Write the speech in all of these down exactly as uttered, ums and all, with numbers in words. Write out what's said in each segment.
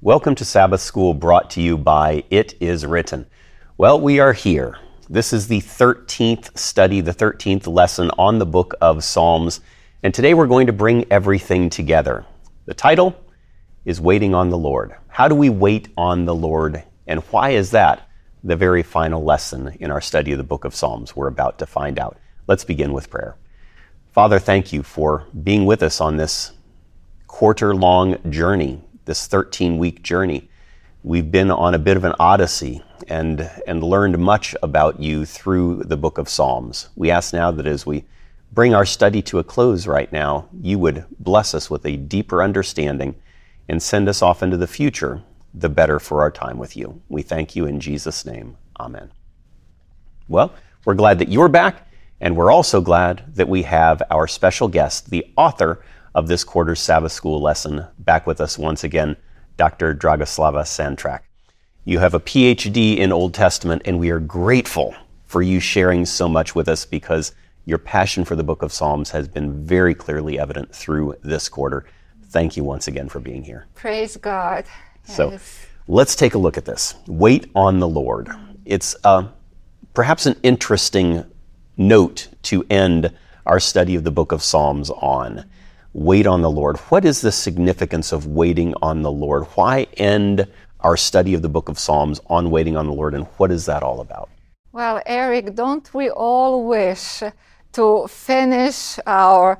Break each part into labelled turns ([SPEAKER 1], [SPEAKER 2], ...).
[SPEAKER 1] Welcome to Sabbath School, brought to you by It Is Written. Well, we are here. This is the thirteenth study, the thirteenth lesson on the book of Psalms, and today we're going to bring everything together. The title is Waiting on the Lord. How do we wait on the Lord, and why is that the very final lesson in our study of the book of Psalms? We're about to find out. Let's begin with prayer. Father, thank you for being with us on this quarter-long journey, this thirteen-week journey. We've been on a bit of an odyssey and, and learned much about you through the book of Psalms. We ask now that as we bring our study to a close right now, you would bless us with a deeper understanding and send us off into the future, the better for our time with you. We thank you in Jesus' name. Amen. Well, we're glad that you're back, and we're also glad that we have our special guest, the author of this quarter's Sabbath School lesson, back with us once again, Doctor Dragoslava Santrak. You have a P H D in Old Testament, and we are grateful for you sharing so much with us because your passion for the book of Psalms has been very clearly evident through this quarter. Thank you once again for being here.
[SPEAKER 2] Praise God. Yes.
[SPEAKER 1] So let's take a look at this. Wait on the Lord. It's uh, perhaps an interesting note to end our study of the book of Psalms on. Wait on the Lord. What is the significance of waiting on the Lord? Why end our study of the book of Psalms on waiting on the Lord, and what is that all about?
[SPEAKER 2] Well, Eric, don't we all wish to finish our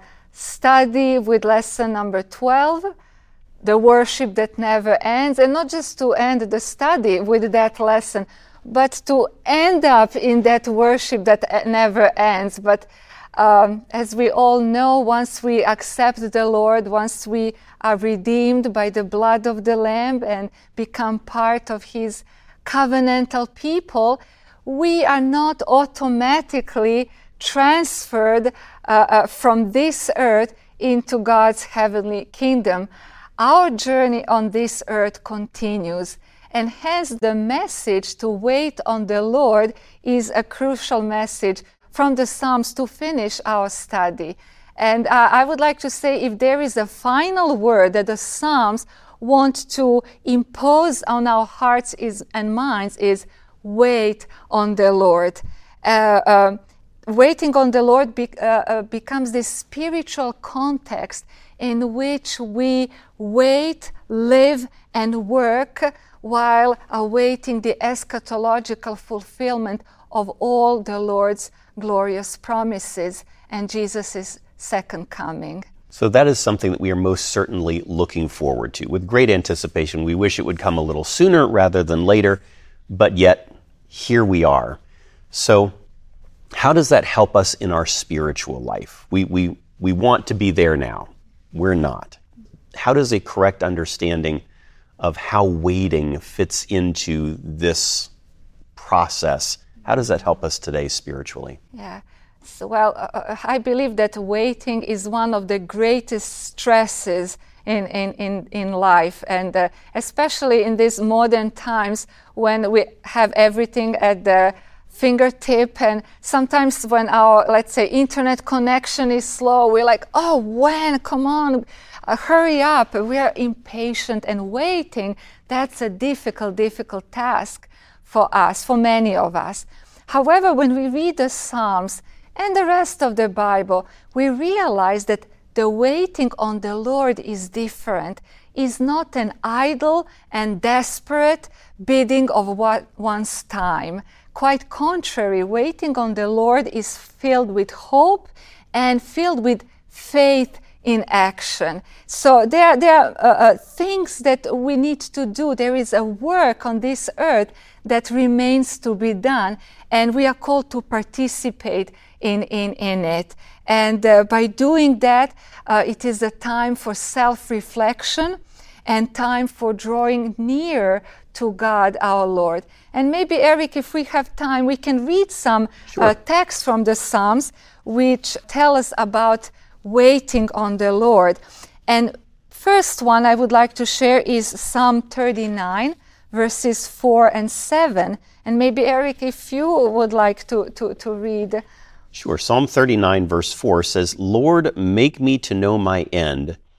[SPEAKER 2] study with lesson number twelve, the worship that never ends, and not just to end the study with that lesson, but to end up in that worship that never ends. But Um, as we all know, once we accept the Lord, once we are redeemed by the blood of the Lamb and become part of His covenantal people, we are not automatically transferred uh, uh, from this earth into God's heavenly kingdom. Our journey on this earth continues, and hence the message to wait on the Lord is a crucial message from the Psalms to finish our study. And uh, I would like to say, if there is a final word that the Psalms want to impose on our hearts is, and minds, is wait on the Lord. Uh, uh, waiting on the Lord be, uh, uh, becomes this spiritual context in which we wait, live, and work while awaiting the eschatological fulfillment of all the Lord's glorious promises and Jesus' second coming.
[SPEAKER 1] So that is something that we are most certainly looking forward to. With great anticipation, we wish it would come a little sooner rather than later, but yet here we are. So how does that help us in our spiritual life? We, we, we want to be there now. We're not. How does a correct understanding of how waiting fits into this process, how does that help us today spiritually?
[SPEAKER 2] Yeah, so, well, uh, I believe that waiting is one of the greatest stresses in, in, in, in life, and uh, especially in these modern times when we have everything at the fingertip, and sometimes when our, let's say, internet connection is slow, we're like, oh, when? Come on, uh, hurry up. We are impatient, and waiting, that's a difficult, difficult task for us, for many of us. However, when we read the Psalms and the rest of the Bible, we realize that the waiting on the Lord is different, is not an idle and desperate bidding of what one's time. Quite contrary, waiting on the Lord is filled with hope and filled with faith in action. So there, there are uh, uh, things that we need to do. There is a work on this earth that remains to be done, and we are called to participate in, in, in it. And uh, by doing that, uh, it is a time for self-reflection and time for drawing near to God our Lord. And maybe, Eric, if we have time, we can read some
[SPEAKER 1] Sure.
[SPEAKER 2] uh, texts from the Psalms which tell us about waiting on the Lord. And first one I would like to share is Psalm thirty-nine, verses four and seven. And maybe, Eric, if you would like to, to, to read.
[SPEAKER 1] Sure. Psalm thirty-nine, verse four says, Lord, make me to know my end,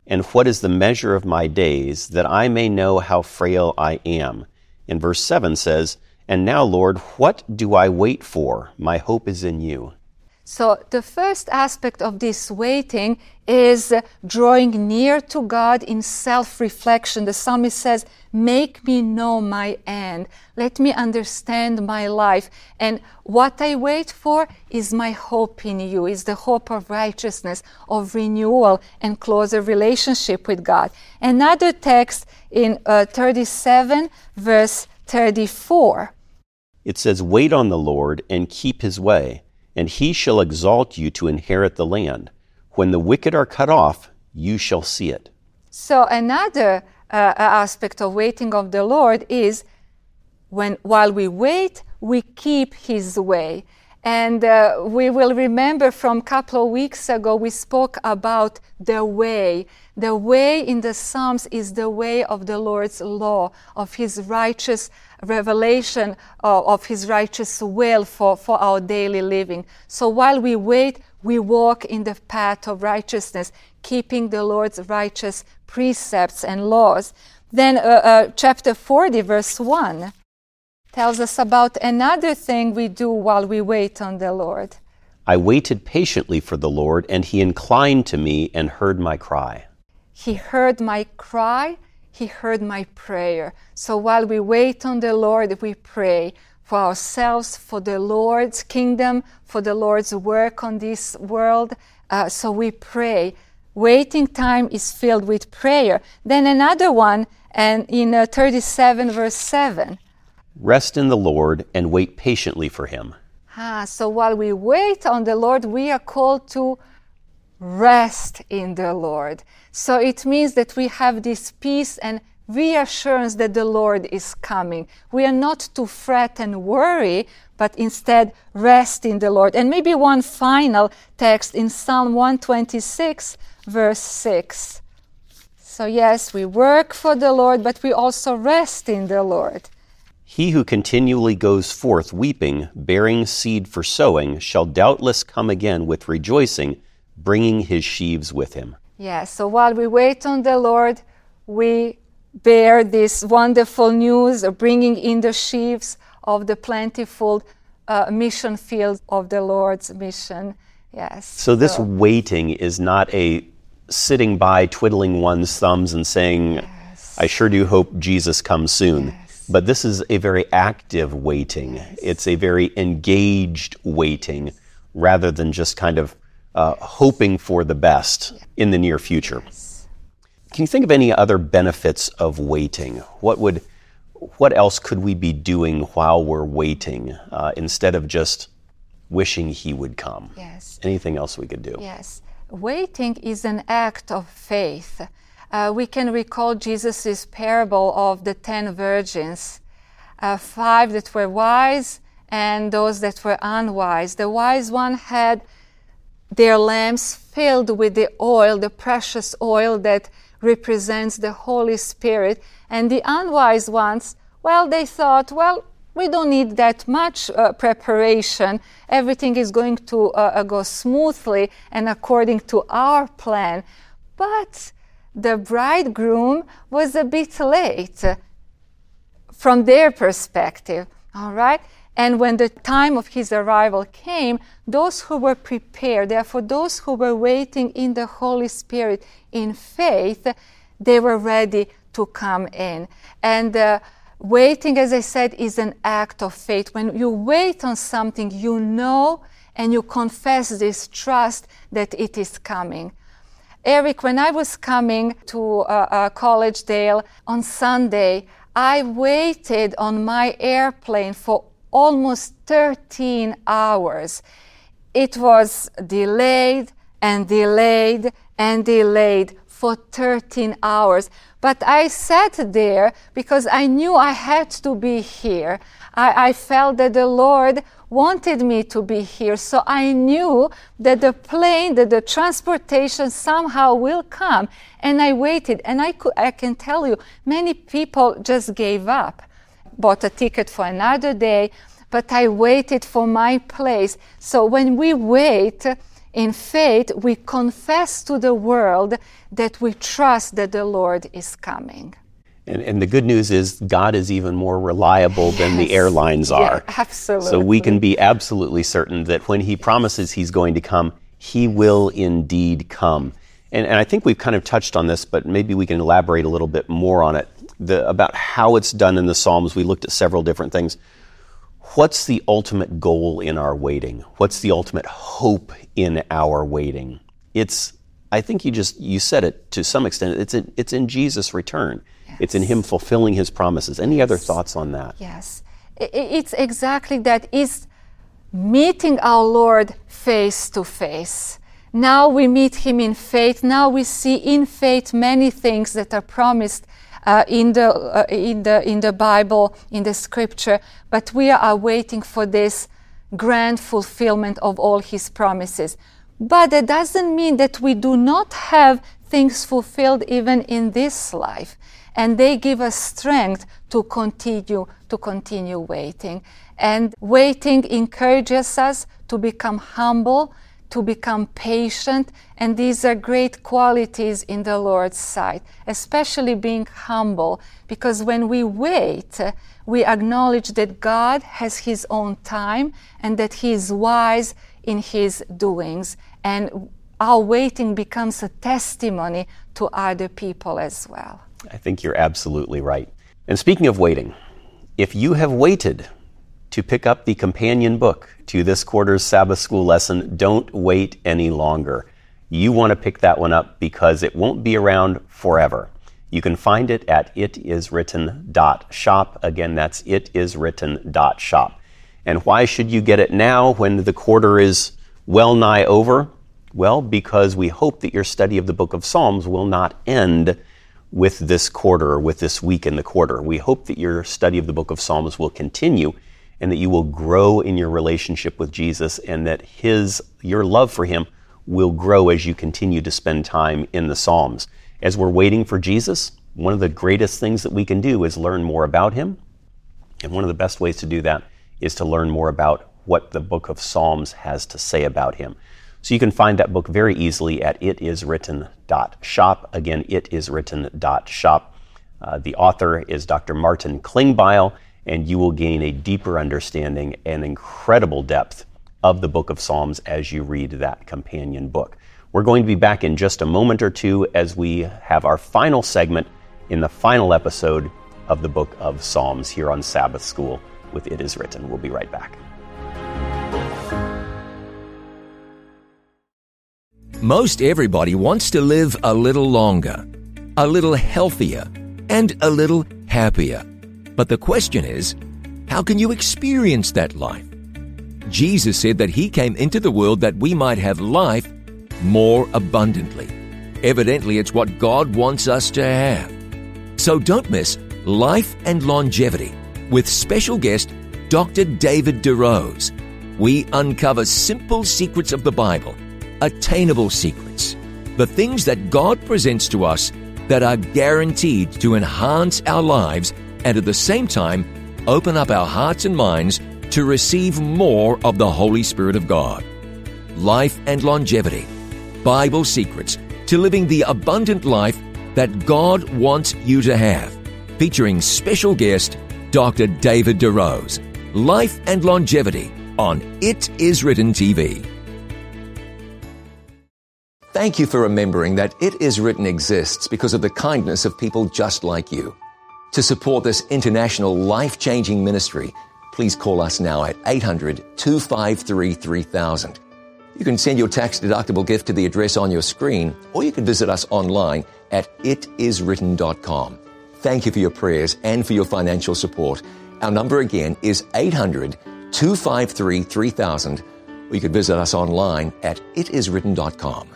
[SPEAKER 1] And what is the measure of my days, that I may know how frail I am? And verse seven says, And now, Lord, what do I wait for? My hope is in you.
[SPEAKER 2] So the first aspect of this waiting is drawing near to God in self-reflection. The psalmist says, make me know my end. Let me understand my life. And what I wait for is my hope in you, is the hope of righteousness, of renewal and closer relationship with God. Another text in uh, thirty-seven, verse thirty-four.
[SPEAKER 1] It says, Wait on the Lord and keep his way, and he shall exalt you to inherit the land. When the wicked are cut off, you shall see it.
[SPEAKER 2] So another uh, aspect of waiting of the Lord is when while we wait, we keep his way. And uh, we will remember from a couple of weeks ago, we spoke about the way. The way in the Psalms is the way of the Lord's law, of his righteous revelation, uh, of his righteous will for, for our daily living. So while we wait, we walk in the path of righteousness, keeping the Lord's righteous precepts and laws. Then uh, uh, chapter forty, verse one, tells us about another thing we do while we wait on the Lord.
[SPEAKER 1] I waited patiently for the Lord, and he inclined to me and heard my cry.
[SPEAKER 2] He heard my cry, he heard my prayer. So while we wait on the Lord, we pray for ourselves, for the Lord's kingdom, for the Lord's work on this world. Uh, so we pray. Waiting time is filled with prayer. Then another one, and in uh, thirty-seven, verse seven.
[SPEAKER 1] Rest in the Lord and wait patiently for him.
[SPEAKER 2] Ah, so while we wait on the Lord, we are called to rest in the Lord. So it means that we have this peace and reassurance that the Lord is coming. We are not to fret and worry, but instead rest in the Lord. And maybe one final text in Psalm one twenty-six, verse six. So yes, we work for the Lord, but we also rest in the Lord.
[SPEAKER 1] He who continually goes forth weeping, bearing seed for sowing, shall doubtless come again with rejoicing, bringing his sheaves with him.
[SPEAKER 2] Yes, so while we wait on the Lord, we bear this wonderful news of bringing in the sheaves of the plentiful uh, mission field of the Lord's mission. Yes.
[SPEAKER 1] So this so. waiting is not a sitting by twiddling one's thumbs and saying, yes, I sure do hope Jesus comes soon. Yes. But this is a very active waiting. Yes. It's a very engaged waiting rather than just kind of uh, hoping for the best yes. in the near future. Yes. Can you think of any other benefits of waiting? What would, what else could we be doing while we're waiting uh, instead of just wishing he would come?
[SPEAKER 2] Yes.
[SPEAKER 1] Anything else we could do?
[SPEAKER 2] Yes. Waiting is an act of faith. Uh, we can recall Jesus' parable of the ten virgins, uh, five that were wise and those that were unwise. The wise one had their lamps filled with the oil, the precious oil that represents the Holy Spirit. And the unwise ones, well, they thought, well, we don't need that much uh, preparation. Everything is going to uh, go smoothly and according to our plan. But the bridegroom was a bit late uh, from their perspective, all right? And when the time of his arrival came, those who were prepared, therefore those who were waiting in the Holy Spirit in faith, they were ready to come in. And uh, waiting, as I said, is an act of faith. When you wait on something, you know and you confess this trust that it is coming. Eric, when I was coming to uh, uh, College Dale on Sunday, I waited on my airplane for almost thirteen hours. It was delayed and delayed and delayed for thirteen hours. But I sat there because I knew I had to be here. I, I felt that the Lord wanted me to be here. So I knew that the plane, that the transportation somehow will come. And I waited. And I, could, I can tell you, many people just gave up, bought a ticket for another day, but I waited for my place. So when we wait, In faith, we confess to the world that we trust that the Lord is coming.
[SPEAKER 1] And, and the good news is God is even more reliable yes. than the airlines are.
[SPEAKER 2] Yeah, absolutely.
[SPEAKER 1] So we can be absolutely certain that when he promises he's going to come, he will indeed come. And, and I think we've kind of touched on this, but maybe we can elaborate a little bit more on it, the, about how it's done in the Psalms. We looked at several different things. What's the ultimate goal in our waiting? What's the ultimate hope in our waiting? It's, I think you just, you said it to some extent, it's in, it's in Jesus' return. Yes. It's in him fulfilling his promises. Any
[SPEAKER 2] yes.
[SPEAKER 1] other thoughts on that?
[SPEAKER 2] Yes, it's exactly that. It's meeting our Lord face to face. Now we meet him in faith. Now we see in faith many things that are promised Uh, in the uh, in the in the Bible, in the Scripture, but we are waiting for this grand fulfillment of all his promises. But that doesn't mean that we do not have things fulfilled even in this life, and they give us strength to continue to continue waiting. And waiting encourages us to become humble, to become patient, and these are great qualities in the Lord's sight, especially being humble, because when we wait, we acknowledge that God has his own time and that he is wise in his doings, and our waiting becomes a testimony to other people as well.
[SPEAKER 1] I think you're absolutely right. And speaking of waiting, if you have waited to pick up the companion book to this quarter's Sabbath School lesson, don't wait any longer. You want to pick that one up because it won't be around forever. You can find it at it is written dot shop. Again, that's it is written dot shop. And why should you get it now when the quarter is well nigh over? Well, because we hope that your study of the book of Psalms will not end with this quarter or with this week in the quarter. We hope that your study of the book of Psalms will continue, and that you will grow in your relationship with Jesus, and that his, your love for him will grow as you continue to spend time in the Psalms. As we're waiting for Jesus, one of the greatest things that we can do is learn more about him. And one of the best ways to do that is to learn more about what the book of Psalms has to say about him. So you can find that book very easily at it is written dot shop. Again, it is written dot shop. Uh, the author is Doctor Martin Klingbeil, and you will gain a deeper understanding and incredible depth of the book of Psalms as you read that companion book. We're going to be back in just a moment or two as we have our final segment in the final episode of the book of Psalms here on Sabbath School with It Is Written. We'll be right back.
[SPEAKER 3] Most everybody wants to live a little longer, a little healthier, and a little happier. But the question is, how can you experience that life? Jesus said that he came into the world that we might have life more abundantly. Evidently, it's what God wants us to have. So don't miss Life and Longevity with special guest Doctor David DeRose. We uncover simple secrets of the Bible, attainable secrets, the things that God presents to us that are guaranteed to enhance our lives and at the same time open up our hearts and minds to receive more of the Holy Spirit of God. Life and Longevity, Bible Secrets to Living the Abundant Life that God wants you to have, featuring special guest Doctor David DeRose. Life and Longevity on It Is Written T V. Thank you for remembering that It Is Written exists because of the kindness of people just like you. To support this international life-changing ministry, please call us now at eight hundred, two five three, three thousand. You can send your tax-deductible gift to the address on your screen, or you can visit us online at it is written dot com. Thank you for your prayers and for your financial support. Our number again is eight hundred, two five three, three thousand, or you can visit us online at it is written dot com.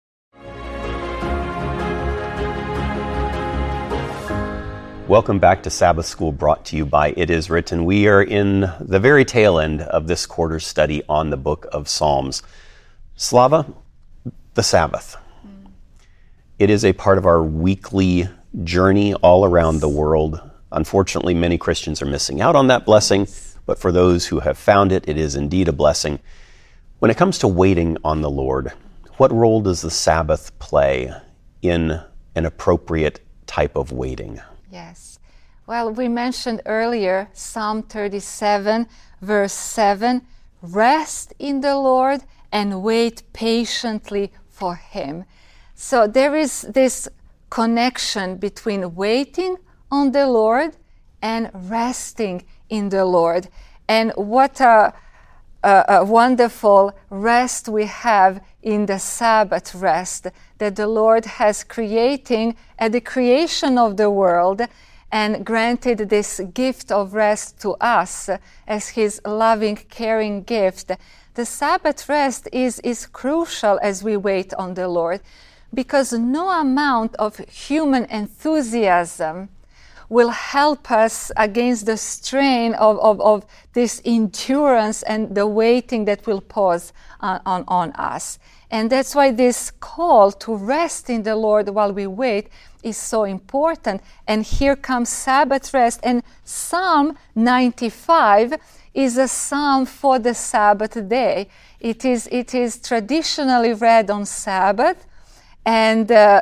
[SPEAKER 1] Welcome back to Sabbath School, brought to you by It Is Written. We are in the very tail end of this quarter's study on the book of Psalms. Slava, the Sabbath. Mm. It is a part of our weekly journey all around the world. Unfortunately, many Christians are missing out on that blessing, but for those who have found it, it is indeed a blessing. When it comes to waiting on the Lord, what role does the Sabbath play in an appropriate type of waiting?
[SPEAKER 2] Yes. Well, we mentioned earlier Psalm thirty-seven, verse seven, rest in the Lord and wait patiently for Him. So there is this connection between waiting on the Lord and resting in the Lord. And what a, a, a wonderful rest we have in the Sabbath rest that the Lord has creating at the creation of the world and granted this gift of rest to us as His loving, caring gift. The Sabbath rest is, is crucial as we wait on the Lord, because no amount of human enthusiasm will help us against the strain of, of, of this endurance and the waiting that will pause on, on, on us. And that's why this call to rest in the Lord while we wait is so important. And here comes Sabbath rest. And Psalm ninety-five is a psalm for the Sabbath day. It is, it is traditionally read on Sabbath. And, uh,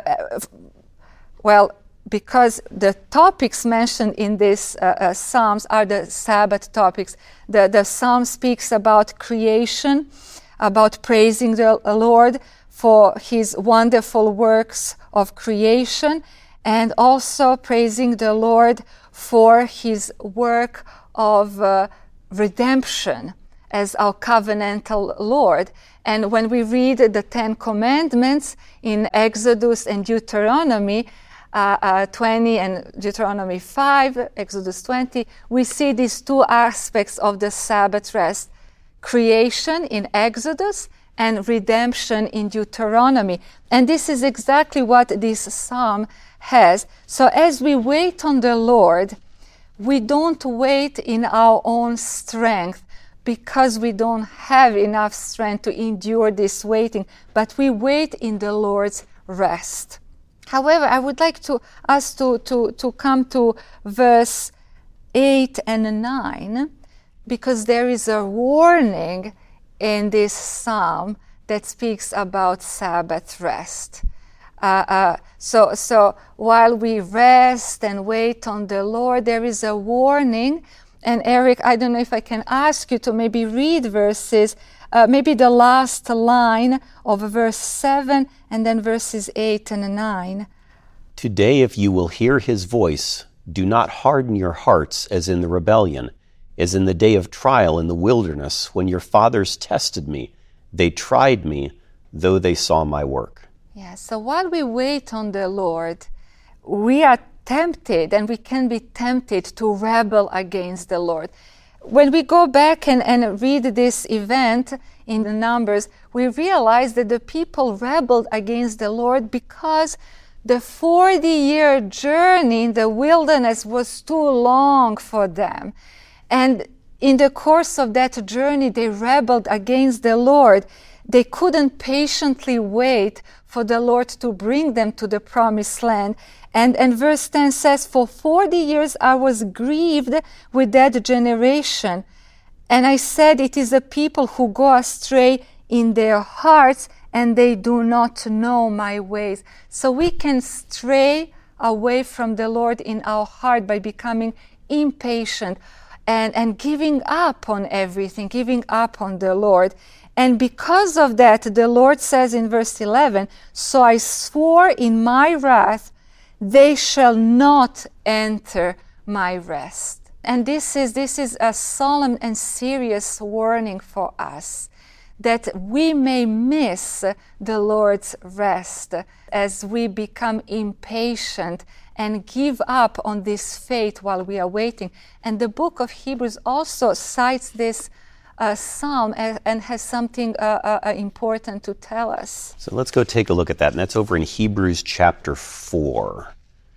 [SPEAKER 2] well, because the topics mentioned in these uh, uh, psalms are the Sabbath topics. The, the psalm speaks about creation, about praising the Lord for His wonderful works of creation, and also praising the Lord for His work of uh, redemption as our covenantal Lord. And when we read the Ten Commandments in Exodus and Deuteronomy, uh, uh, twenty and Deuteronomy five, Exodus twenty, we see these two aspects of the Sabbath rest: creation in Exodus and redemption in Deuteronomy. And this is exactly what this psalm has. So as we wait on the Lord, we don't wait in our own strength, because we don't have enough strength to endure this waiting, but we wait in the Lord's rest. However, I would like to us to, to, to come to verse eight and nine, because there is a warning in this psalm that speaks about Sabbath rest. Uh, uh, so, so while we rest and wait on the Lord, there is a warning. And Eric, I don't know if I can ask you to maybe read verses, uh, maybe the last line of verse seven and then verses eight and nine.
[SPEAKER 1] Today, if you will hear His voice, do not harden your hearts as in the rebellion, as in the day of trial in the wilderness, when your fathers tested me. They tried me, though they saw my work.
[SPEAKER 2] Yeah, so while we wait on the Lord, we are tempted, and we can be tempted to rebel against the Lord. When we go back and, and read this event in the Numbers, we realize that the people rebelled against the Lord because the forty-year journey in the wilderness was too long for them. And in the course of that journey, they rebelled against the Lord. They couldn't patiently wait for the Lord to bring them to the promised land. And, and verse ten says, for forty years I was grieved with that generation. And I said, it is a people who go astray in their hearts, and they do not know my ways. So we can stray away from the Lord in our heart by becoming impatient and, and giving up on everything, giving up on the Lord. And because of that, the Lord says in verse eleven, so I swore in my wrath, they shall not enter my rest. And this is, this is a solemn and serious warning for us, that we may miss the Lord's rest as we become impatient and give up on this faith while we are waiting. And the book of Hebrews also cites this uh, psalm and, and has something uh, uh, important to tell us.
[SPEAKER 1] So let's go take a look at that. And that's over in Hebrews chapter four.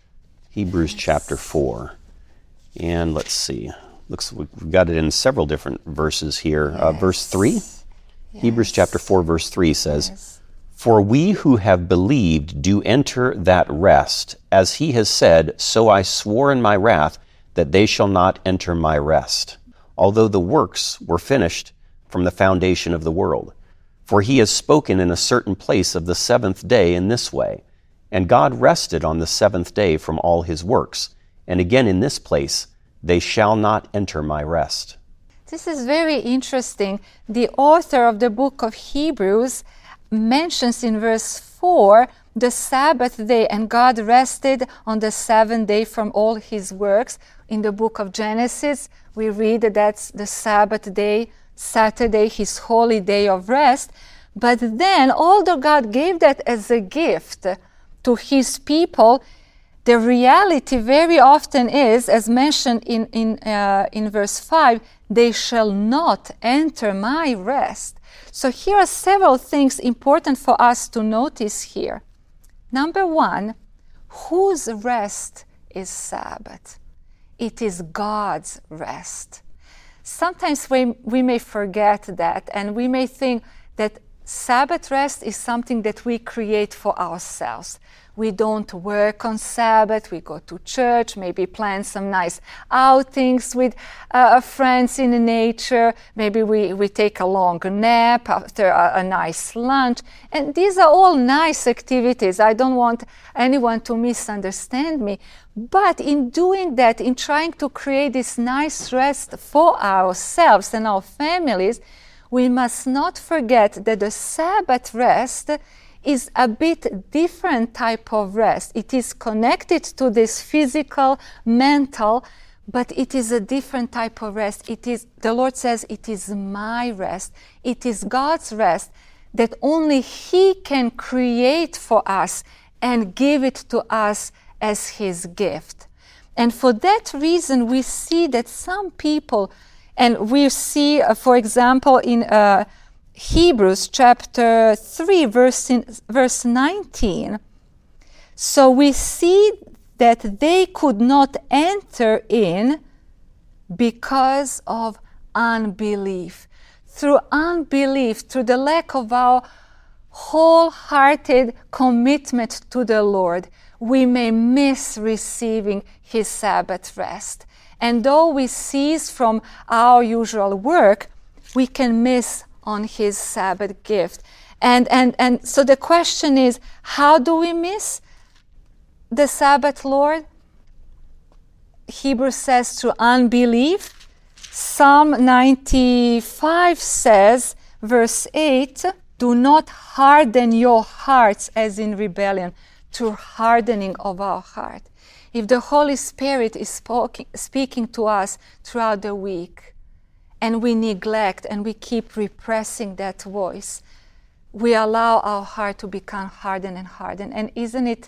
[SPEAKER 1] Hebrews yes. chapter four. And let's see. Looks we've got it in several different verses here. Yes. Uh, verse three. Yes. Hebrews chapter four, verse three says, yes. For we who have believed do enter that rest, as he has said, so I swore in my wrath that they shall not enter my rest, although the works were finished from the foundation of the world. For he has spoken in a certain place of the seventh day in this way, and God rested on the seventh day from all his works. And again in this place, they shall not enter my rest.
[SPEAKER 2] This is very interesting. The author of the book of Hebrews mentions in verse four the Sabbath day, and God rested on the seventh day from all his works. In the book of Genesis, we read that that's the Sabbath day, Saturday, his holy day of rest. But then, although God gave that as a gift to his people, the reality very often is, as mentioned in, in, uh, in verse five, they shall not enter my rest. So here are several things important for us to notice here. Number one, whose rest is Sabbath? It is God's rest. Sometimes we, we may forget that, and we may think that Sabbath rest is something that we create for ourselves. We don't work on Sabbath, we go to church, maybe plan some nice outings with uh, friends in nature, maybe we, we take a long nap after a, a nice lunch. And these are all nice activities. I don't want anyone to misunderstand me. But in doing that, in trying to create this nice rest for ourselves and our families, we must not forget that the Sabbath rest is a bit different type of rest. It is connected to this physical, mental, but it is a different type of rest. It is, the Lord says, it is my rest. It is God's rest that only he can create for us and give it to us as his gift. And for that reason, we see that some people, and we see, uh, for example, in uh, Hebrews chapter three, verse, in, verse nineteen. So we see that they could not enter in because of unbelief. Through unbelief, through the lack of our wholehearted commitment to the Lord, we may miss receiving his Sabbath rest. And though we cease from our usual work, we can miss on his Sabbath gift. And, and, and so the question is, how do we miss the Sabbath, Lord? Hebrews says through unbelief. Psalm ninety-five says, verse eight, do not harden your hearts as in rebellion, through hardening of our heart. If the Holy Spirit is spoke, speaking to us throughout the week, and we neglect and we keep repressing that voice, we allow our heart to become hardened and hardened. And isn't it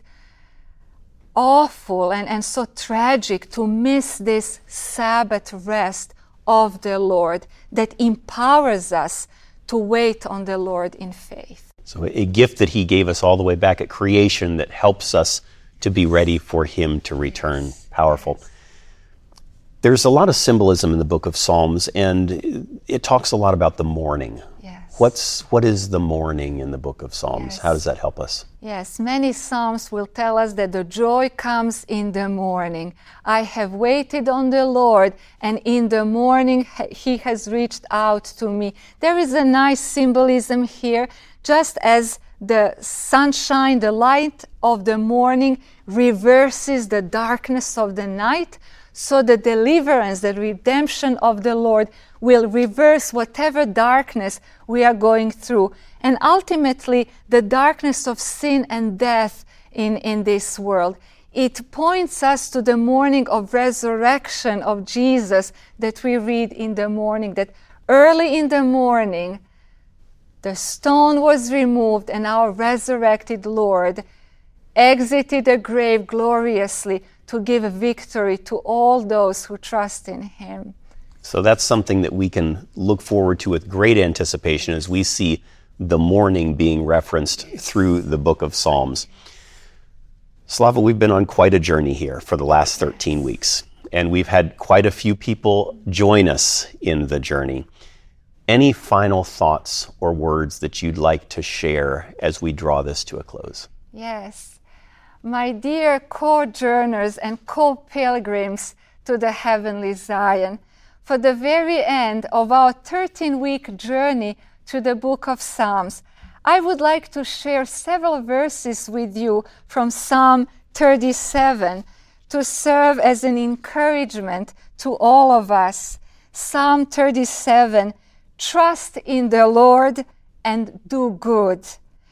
[SPEAKER 2] awful and, and so tragic to miss this Sabbath rest of the Lord that empowers us to wait on the Lord in faith?
[SPEAKER 1] So a gift that he gave us all the way back at creation that helps us to be ready for him to return. Powerful. There's a lot of symbolism in the book of Psalms, and it talks a lot about the morning.
[SPEAKER 2] Yes.
[SPEAKER 1] What's, what is the morning in the book of Psalms?
[SPEAKER 2] Yes.
[SPEAKER 1] How does that help us?
[SPEAKER 2] Yes, many Psalms will tell us that the joy comes in the morning. I have waited on the Lord, and in the morning he has reached out to me. There is a nice symbolism here, just as the sunshine, the light of the morning reverses the darkness of the night, so the deliverance, the redemption of the Lord will reverse whatever darkness we are going through. And ultimately, the darkness of sin and death in, in this world. It points us to the morning of resurrection of Jesus that we read in the morning, that early in the morning, the stone was removed and our resurrected Lord exited the grave gloriously to give victory to all those who trust in him.
[SPEAKER 1] So that's something that we can look forward to with great anticipation as we see the morning being referenced through the book of Psalms. Slava, we've been on quite a journey here for the last thirteen weeks, and we've had quite a few people join us in the journey. Any final thoughts or words that you'd like to share as we draw this to a close?
[SPEAKER 2] Yes. My dear co-journers and co-pilgrims to the heavenly Zion, for the very end of our thirteen-week journey through the book of Psalms, I would like to share several verses with you from Psalm thirty-seven to serve as an encouragement to all of us. Psalm thirty-seven, trust in the Lord and do good.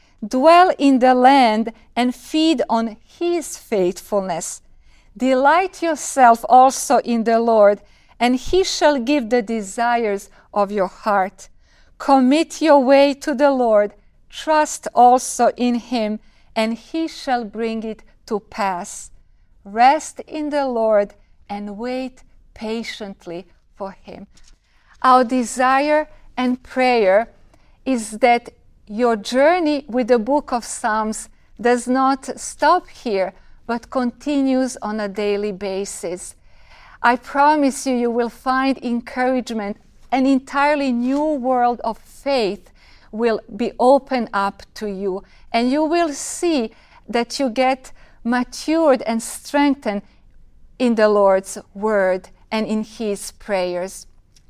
[SPEAKER 2] Dwell in the land and feed on His faithfulness. Delight yourself also in the Lord, and He shall give the desires of your heart. Commit your way to the Lord. Trust also in Him, and He shall bring it to pass. Rest in the Lord and wait patiently for Him. Our desire and prayer is that your journey with the book of Psalms does not stop here, but continues on a daily basis. I promise you, you will find encouragement. An entirely new world of faith will be opened up to you, and you will see that you get matured and strengthened in the Lord's word and in His prayers.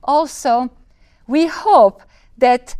[SPEAKER 2] Also, we hope that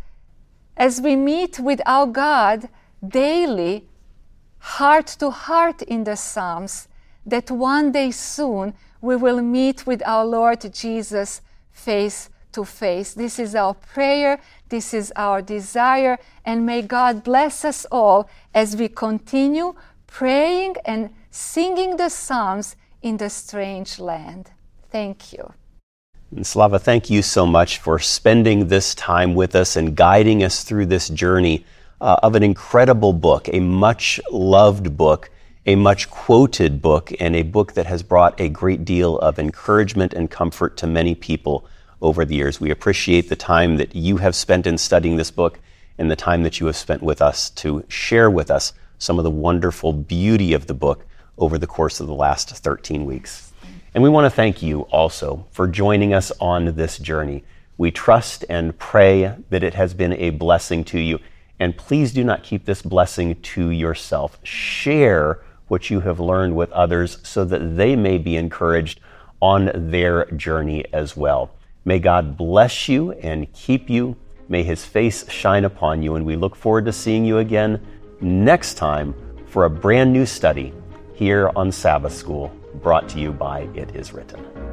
[SPEAKER 2] as we meet with our God daily, heart to heart in the Psalms, that one day soon we will meet with our Lord Jesus face to face. This is our prayer, this is our desire, and may God bless us all as we continue praying and singing the Psalms in the strange land. Thank you.
[SPEAKER 1] And Slava, thank you so much for spending this time with us and guiding us through this journey uh, of an incredible book, a much-loved book, a much-quoted book, and a book that has brought a great deal of encouragement and comfort to many people over the years. We appreciate the time that you have spent in studying this book and the time that you have spent with us to share with us some of the wonderful beauty of the book over the course of the last thirteen weeks. And we want to thank you also for joining us on this journey. We trust and pray that it has been a blessing to you. And please do not keep this blessing to yourself. Share what you have learned with others so that they may be encouraged on their journey as well. May God bless you and keep you. May His face shine upon you. And we look forward to seeing you again next time for a brand new study here on Sabbath School, brought to you by It Is Written.